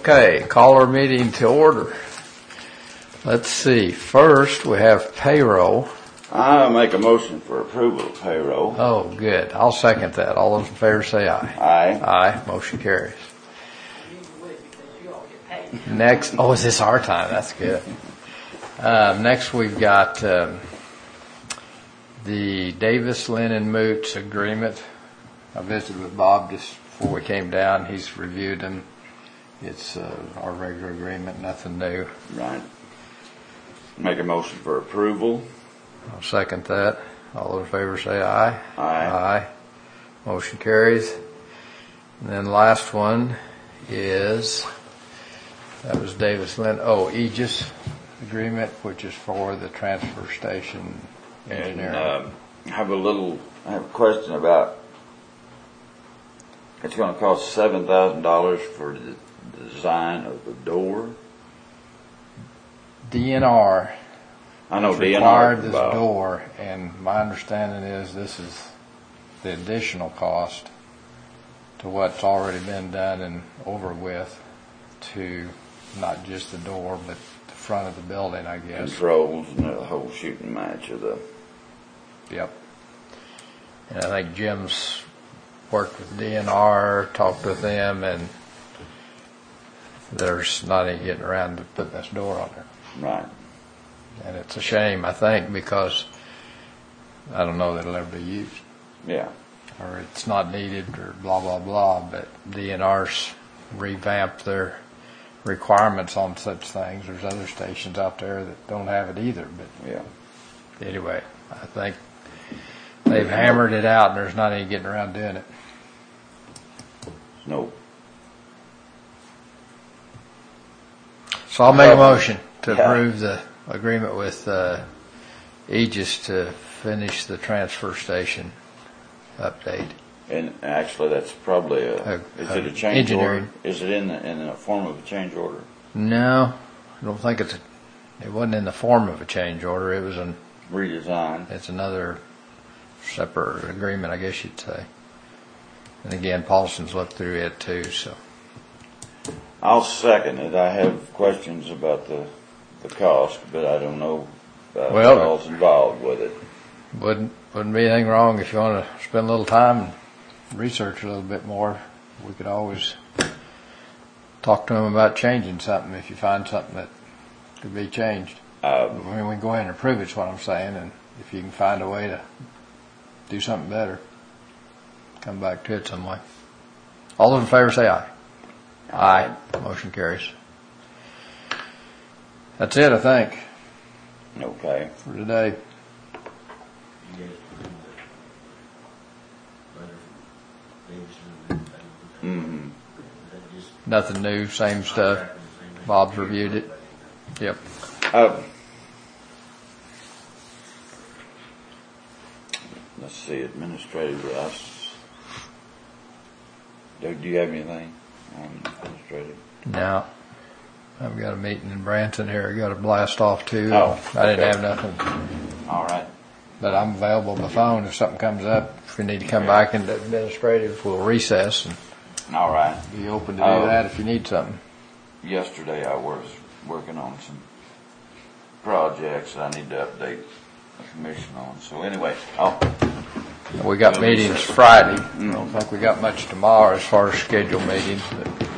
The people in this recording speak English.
Okay, call our meeting to order. Let's see. First, we have payroll. I make a motion for approval of payroll. Oh, good. I'll second that. All those in favor say aye. Aye. Aye. Motion carries. Next, oh, is this our time? That's good. Next, we've got the Davis Linen Moots agreement. I visited with Bob just before we came down. He's reviewed them. It's our regular agreement, nothing new. Right. Make a motion for approval. I'll second that. All those in favor say aye. Aye. Aye. Motion carries. And then last one is, that was Davis Lynn. Oh, Aegis agreement, which is for the transfer station engineering. And I have a question about, it's going to cost $7,000 for the design of the door. DNR. I know DNR required this door, and my understanding is this is the additional cost to what's already been done and over with to not just the door, but the front of the building, I guess. Controls and the whole shooting match of the. Yep. And I think Jim's worked with DNR, talked with them, and there's not any getting around to putting this door on there. Right. And it's a shame, I think, because I don't know that it'll ever be used. Yeah. Or it's not needed or blah, blah, blah, but DNR's revamped their requirements on such things. There's other stations out there that don't have it either, but yeah. Anyway, I think they've hammered it out and there's not any getting around doing it. Nope. So I'll make a motion to approve the agreement with Aegis to finish the transfer station update. And actually, that's probably is it a change engineering order? Is it in the form of a change order? No, I don't think it wasn't in the form of a change order. It was a redesign. It's another separate agreement, I guess you'd say. And again, Paulson's looked through it too, so. I'll second it. I have questions about the cost, but I don't know what all's involved with it. Wouldn't be anything wrong if you want to spend a little time and research a little bit more. We could always talk to them about changing something if you find something that could be changed. We can go ahead and approve it's what I'm saying, and if you can find a way to do something better, come back to it some way. All those in favor say aye. Aye. Motion carries. That's it, I think. Okay. For today. Mm-hmm. Nothing new, same stuff. Bob's reviewed it. Yep. Let's see, administrative. Do you have anything on administrative? No. I've got a meeting in Branson here. I got to blast off too. Oh, I didn't have nothing. All right. But I'm available by phone if something comes up. If we need to come back into administrative, we'll recess and all right. Be open to do that if you need something. Yesterday I was working on some projects that I need to update the commission on. So anyway, we got meetings Friday. I don't think we got much tomorrow as far as scheduled meetings, but